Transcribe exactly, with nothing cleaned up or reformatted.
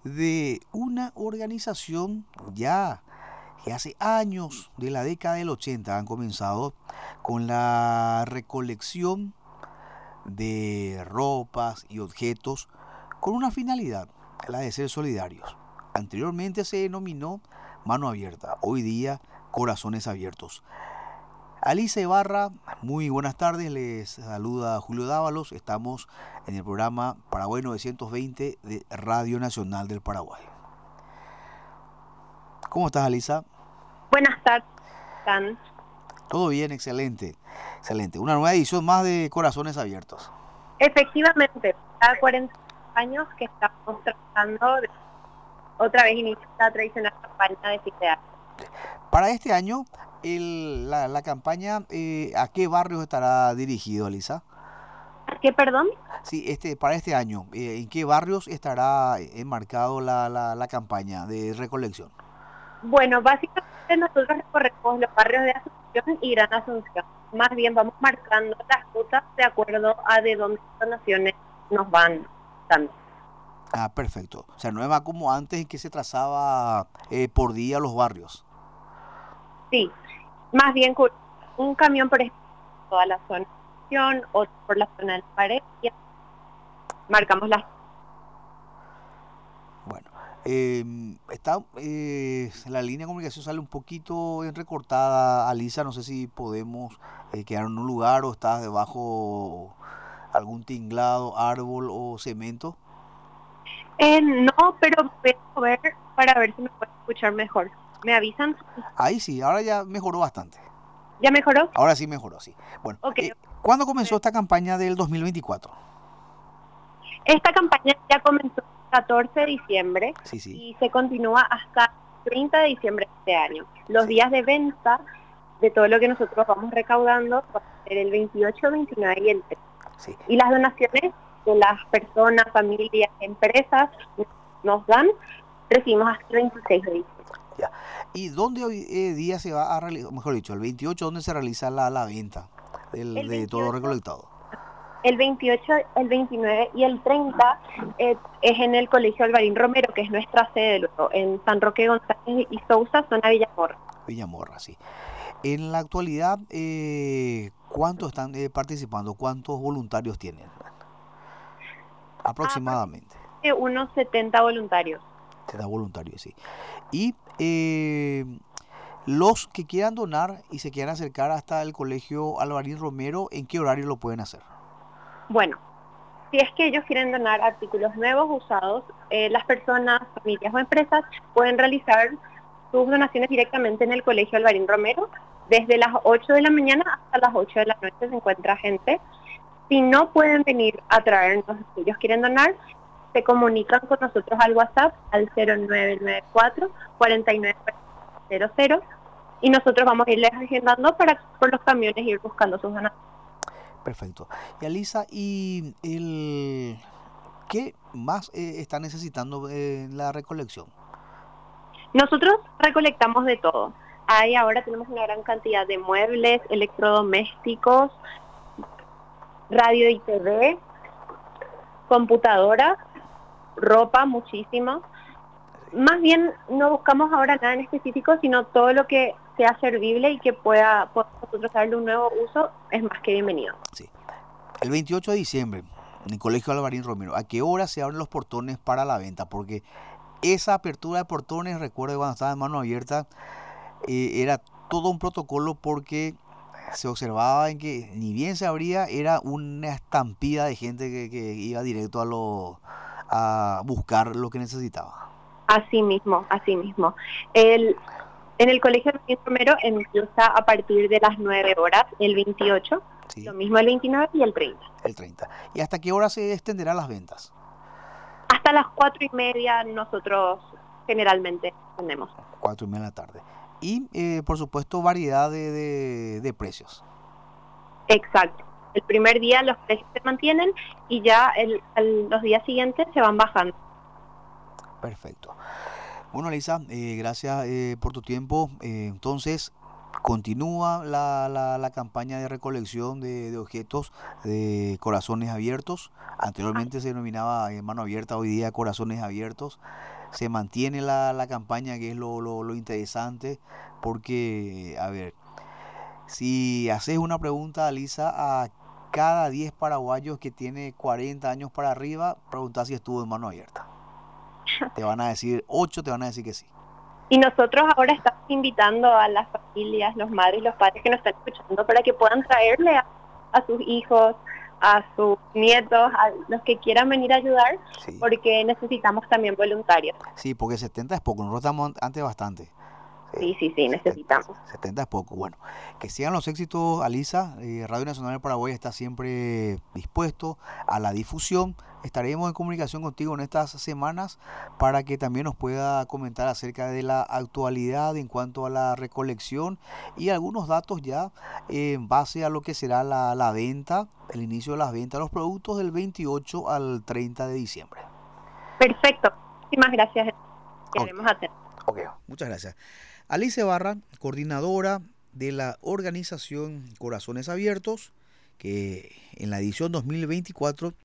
de una organización ya que hace años, de la década del ochenta, han comenzado con la recolección de ropas y objetos con una finalidad, la de ser solidarios. Anteriormente se denominó Mano Abierta, hoy día Corazones Abiertos. Alicia Ibarra, muy buenas tardes, les saluda Julio Dávalos, estamos en el programa Paraguay novecientos veinte de Radio Nacional del Paraguay. ¿Cómo estás, Alicia? Buenas tardes, ¿están? Todo bien, excelente, excelente. Una nueva edición más de Corazones Abiertos. Efectivamente, cada cuarenta años que estamos tratando de otra vez iniciar la tradicional campaña de fin de año. Para este año, el, la, la campaña, eh, ¿a qué barrios estará dirigido, Alicia? ¿Qué, perdón? Sí, este, para este año, eh, ¿en qué barrios estará enmarcado la, la, la campaña de recolección? Bueno, básicamente nosotros recorremos los barrios de Asunción y Gran Asunción. Más bien vamos marcando las rutas de acuerdo a de dónde las donaciones nos van dando. Ah, perfecto. O sea, no es más como antes en que se trazaba eh, por día los barrios. Sí, más bien con un camión por ejemplo, toda la zona de Asunción, otro por la zona de Parecia. Marcamos las... Bueno, eh, está, eh, la línea de comunicación sale un poquito recortada, Alisa, no sé si podemos eh, quedar en un lugar o estás debajo algún tinglado, árbol o cemento. Eh, no, pero voy a ver para ver si me pueden escuchar mejor. ¿Me avisan? Ahí sí, ahora ya mejoró bastante. ¿Ya mejoró? Ahora sí mejoró, sí. Bueno, Okay. eh, ¿cuándo comenzó esta campaña del dos mil veinticuatro? Esta campaña ya comenzó el catorce de diciembre sí, sí. y se continúa hasta el treinta de diciembre de este año. Los sí. días de venta de todo lo que nosotros vamos recaudando van a ser el veintiocho, veintinueve y el treinta. Sí. Y las donaciones de las personas, familias, empresas nos dan, recibimos hasta el veintiséis de diciembre. Ya. ¿Y dónde hoy eh, día se va a realizar, mejor dicho, el veintiocho, dónde se realiza la, la venta del, el de veintiocho, todo lo recolectado? El veintiocho, el veintinueve y el treinta eh, es en el Colegio Alvarín Romero, que es nuestra sede, en San Roque González y Sousa, zona Villamorra. Villamorra, sí. En la actualidad, eh, ¿cuántos están eh, participando? ¿Cuántos voluntarios tienen? Aproximadamente. Ah, unos setenta voluntarios. setenta voluntarios, sí. Y eh, los que quieran donar y se quieran acercar hasta el Colegio Alvarín Romero, ¿en qué horario lo pueden hacer? Bueno, si es que ellos quieren donar artículos nuevos, usados, eh, las personas, familias o empresas pueden realizar sus donaciones directamente en el Colegio Alvarín Romero. Desde las ocho de la mañana hasta las ocho de la noche se encuentra gente. Si no pueden venir a traernos, si ellos quieren donar, se comunican con nosotros al WhatsApp al cero nueve nueve cuatro, cuatro nueve cero cero y nosotros vamos a irles agendando para por los camiones ir buscando sus donaciones. Perfecto. Y Alisa, ¿y el qué más eh, está necesitando en eh, la recolección? Nosotros recolectamos de todo. Ahí ahora tenemos una gran cantidad de muebles, electrodomésticos, radio y T V, computadora, ropa, muchísimo. Más bien no buscamos ahora nada en específico, sino todo lo que sea servible y que pueda, pueda nosotros darle un nuevo uso es más que bienvenido. Sí. El veintiocho de diciembre, en el Colegio Alvarín Romero, ¿a qué hora se abren los portones para la venta? Porque esa apertura de portones, recuerdo cuando estaba en mano abierta, eh, era todo un protocolo porque se observaba en que ni bien se abría, era una estampida de gente que, que iba directo a, lo, a buscar lo que necesitaba. Así mismo, así mismo. El, en el Colegio Alvarín Romero empieza a partir de las nueve horas, el veintiocho, sí. Lo mismo el veintinueve y el treinta. El treinta. ¿Y hasta qué hora se extenderán las ventas? Hasta las cuatro y media nosotros generalmente tenemos. Cuatro y media de la tarde. Y, eh, por supuesto, variedad de, de, de precios. Exacto. El primer día los precios se mantienen y ya el, el, los días siguientes se van bajando. Perfecto. Bueno, Alisa, eh, gracias eh, por tu tiempo. Eh, entonces, continúa la, la, la campaña de recolección de, de objetos de corazones abiertos. Anteriormente se denominaba eh, mano abierta, hoy día corazones abiertos. Se mantiene la, la campaña, que es lo, lo, lo interesante, porque, a ver, si haces una pregunta, Alisa, a cada diez paraguayos que tiene cuarenta años para arriba, pregunta si estuvo en mano abierta. Te van a decir ocho, te van a decir que sí. Y nosotros ahora estamos invitando a las familias, los madres, los padres que nos están escuchando, para que puedan traerle a, a sus hijos, a sus nietos, a los que quieran venir a ayudar, sí. Porque necesitamos también voluntarios. Sí, porque setenta es poco, nosotros estamos antes bastante. Sí, sí, sí, necesitamos. setenta es poco. Bueno, que sigan los éxitos, Alisa. Eh, Radio Nacional del Paraguay está siempre dispuesto a la difusión. Estaremos en comunicación contigo en estas semanas para que también nos pueda comentar acerca de la actualidad en cuanto a la recolección y algunos datos ya eh, en base a lo que será la, la venta, el inicio de las ventas de los productos del veintiocho al treinta de diciembre. Perfecto. Muchísimas gracias. Queremos okay. hacer. Ok, muchas gracias. Alice Barra, coordinadora de la organización Corazones Abiertos, que en la edición dos mil veinticuatro